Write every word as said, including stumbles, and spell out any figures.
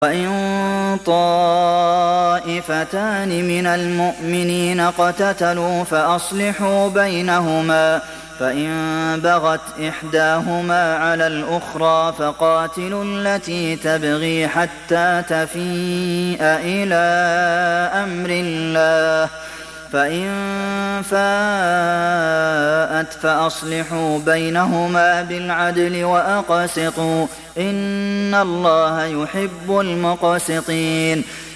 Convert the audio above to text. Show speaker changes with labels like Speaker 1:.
Speaker 1: وَإِن طَائِفَتَانِ مِنَ الْمُؤْمِنِينَ اقْتَتَلُوا فَأَصْلِحُوا بَيْنَهُمَا ۖ فَإِن بَغَتْ إِحْدَاهُمَا عَلَى الْأُخْرَىٰ فَقَاتِلُوا الَّتِي تَبْغِي حَتَّىٰ تَفِيءَ إِلَىٰ أَمْرِ اللَّهِ ۚ فَإِن فَاءَتْ فَأَصْلِحُوا بَيْنَهُمَا بِالْعَدْلِ وَأَقْسِطُوا ۖ إِنَّ اللَّهَ يُحِبُّ الْمُقْسِطِينَ